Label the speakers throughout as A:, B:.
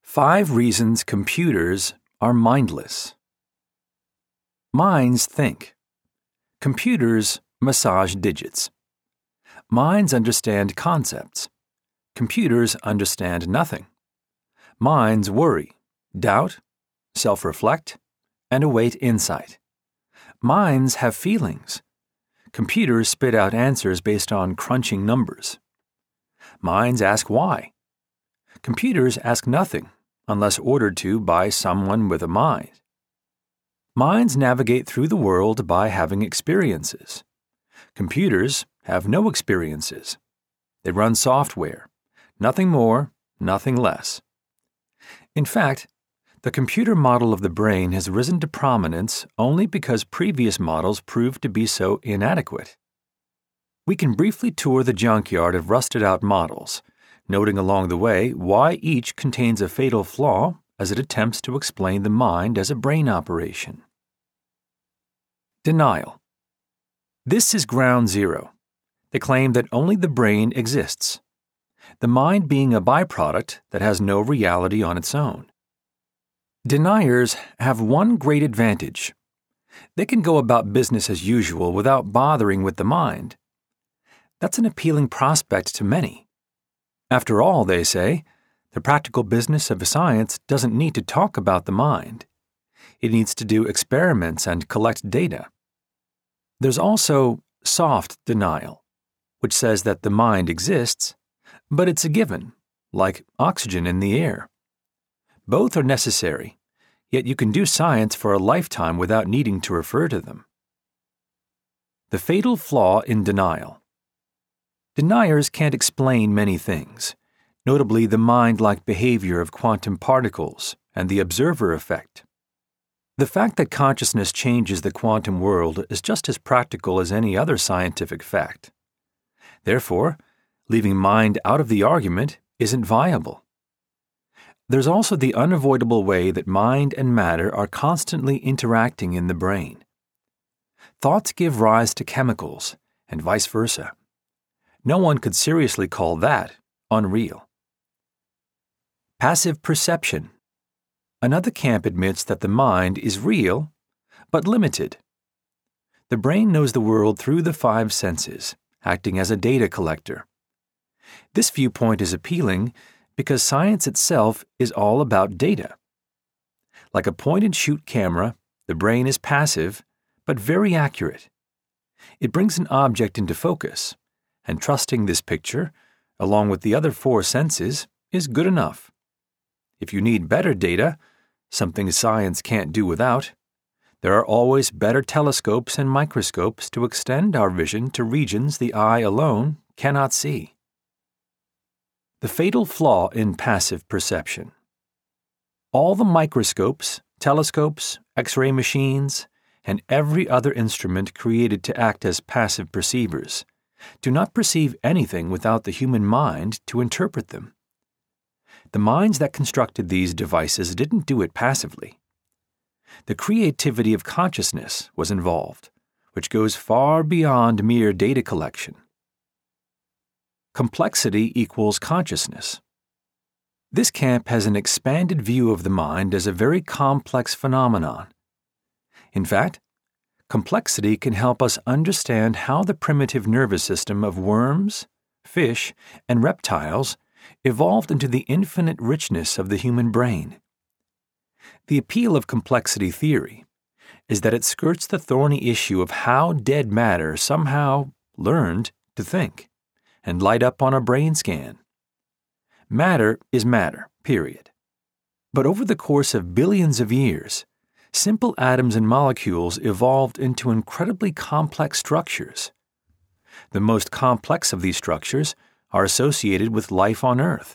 A: 5 reasons computers are mindless. Minds think. Computers massage digits. Minds understand concepts. Computers understand nothing. Minds worry, doubt, self-reflect, and await insight. Minds have feelings. Computers spit out answers based on crunching numbers. Minds ask why. Computers ask nothing unless ordered to by someone with a mind. Minds navigate through the world by having experiences. Computers have no experiences. They run software. Nothing more, nothing less. In fact, the computer model of the brain has risen to prominence only because previous models proved to be so inadequate. We can briefly tour the junkyard of rusted-out models, noting along the way why each contains a fatal flaw as it attempts to explain the mind as a brain operation. Denial. This is ground zero. They claim that only the brain exists, the mind being a byproduct that has no reality on its own. Deniers have one great advantage. They can go about business as usual without bothering with the mind. That's an appealing prospect to many. After all, they say, the practical business of science doesn't need to talk about the mind. It needs to do experiments and collect data. There's also soft denial, which says that the mind exists, but it's a given, like oxygen in the air. Both are necessary, yet you can do science for a lifetime without needing to refer to them. The fatal flaw in denial. Deniers can't explain many things, notably the mind-like behavior of quantum particles and the observer effect. The fact that consciousness changes the quantum world is just as practical as any other scientific fact. Therefore, leaving mind out of the argument isn't viable. There's also the unavoidable way that mind and matter are constantly interacting in the brain. Thoughts give rise to chemicals, and vice versa. No one could seriously call that unreal. Passive perception. Another camp admits that the mind is real, but limited. The brain knows the world through the 5 senses, acting as a data collector. This viewpoint is appealing because science itself is all about data. Like a point-and-shoot camera, the brain is passive, but very accurate. It brings an object into focus, and trusting this picture, along with the other 4 senses, is good enough. If you need better data, something science can't do without, there are always better telescopes and microscopes to extend our vision to regions the eye alone cannot see. The fatal flaw in passive perception. All the microscopes, telescopes, X-ray machines, and every other instrument created to act as passive perceivers do not perceive anything without the human mind to interpret them. The minds that constructed these devices didn't do it passively. The creativity of consciousness was involved, which goes far beyond mere data collection. Complexity equals consciousness. This camp has an expanded view of the mind as a very complex phenomenon. In fact, complexity can help us understand how the primitive nervous system of worms, fish, and reptiles evolved into the infinite richness of the human brain. The appeal of complexity theory is that it skirts the thorny issue of how dead matter somehow learned to think and light up on a brain scan. Matter is matter, period. But over the course of billions of years, simple atoms and molecules evolved into incredibly complex structures. The most complex of these structures are associated with life on Earth.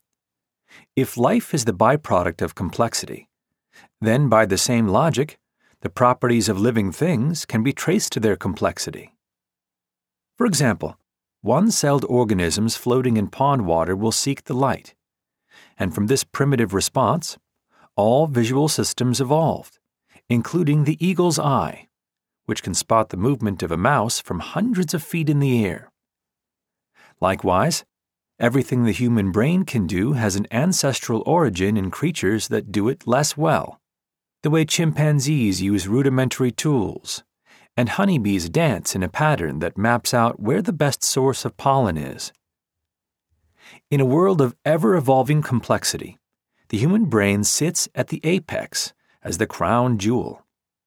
A: If life is the byproduct of complexity, then by the same logic, the properties of living things can be traced to their complexity. For example, one-celled organisms floating in pond water will seek the light, and from this primitive response, all visual systems evolved, including the eagle's eye, which can spot the movement of a mouse from hundreds of feet in the air. Likewise, Everything the human brain can do has an ancestral origin in creatures that do it less well, the way chimpanzees use rudimentary tools, and honeybees dance in a pattern that maps out where the best source of pollen is. In a world of ever-evolving complexity, the human brain sits at the apex as the crown jewel.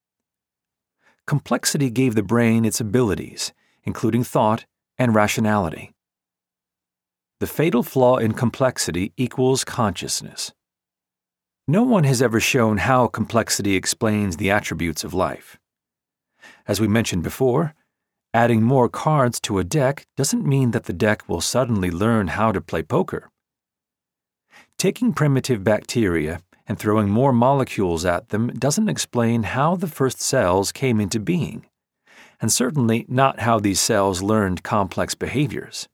A: Complexity gave the brain its abilities, including thought and rationality. The fatal flaw in complexity equals consciousness. No one has ever shown how complexity explains the attributes of life. As we mentioned before, adding more cards to a deck doesn't mean that the deck will suddenly learn how to play poker. Taking primitive bacteria and throwing more molecules at them doesn't explain how the first cells came into being, and certainly not how these cells learned complex behaviors.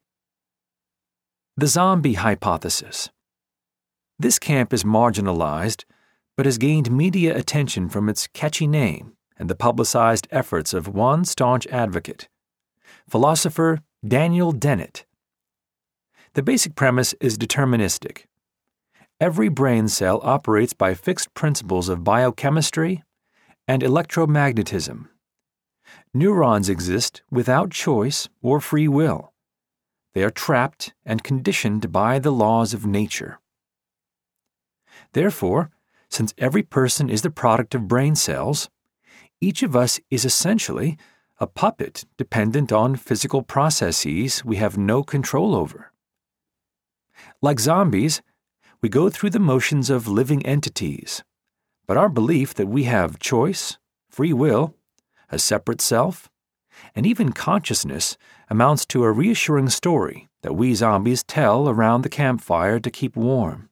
A: The zombie hypothesis. This camp is marginalized, but has gained media attention from its catchy name and the publicized efforts of one staunch advocate, philosopher Daniel Dennett. The basic premise is deterministic. Every brain cell operates by fixed principles of biochemistry and electromagnetism. Neurons exist without choice or free will. They are trapped and conditioned by the laws of nature. Therefore, since every person is the product of brain cells, each of us is essentially a puppet dependent on physical processes we have no control over. Like zombies, we go through the motions of living entities, but our belief that we have choice, free will, a separate self, and even consciousness amounts to a reassuring story that we zombies tell around the campfire to keep warm.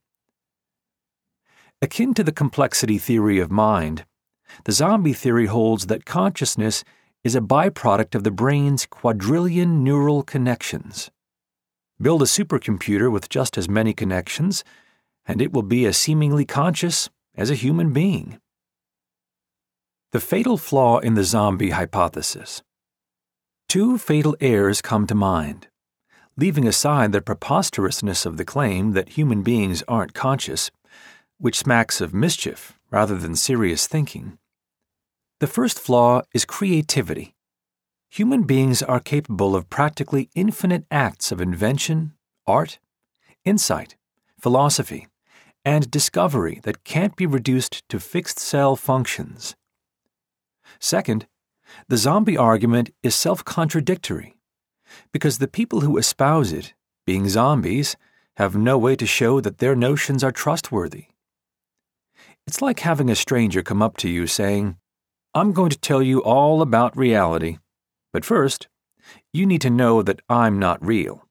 A: Akin to the complexity theory of mind, the zombie theory holds that consciousness is a byproduct of the brain's quadrillion neural connections. Build a supercomputer with just as many connections, and it will be as seemingly conscious as a human being. The fatal flaw in the zombie hypothesis. Two fatal errors come to mind. Leaving aside the preposterousness of the claim that human beings aren't conscious, which smacks of mischief rather than serious thinking. The first flaw is creativity. Human beings are capable of practically infinite acts of invention, art, insight, philosophy, and discovery that can't be reduced to fixed cell functions. Second, the zombie argument is self-contradictory, because the people who espouse it, being zombies, have no way to show that their notions are trustworthy. It's like having a stranger come up to you saying, "I'm going to tell you all about reality, but first, you need to know that I'm not real."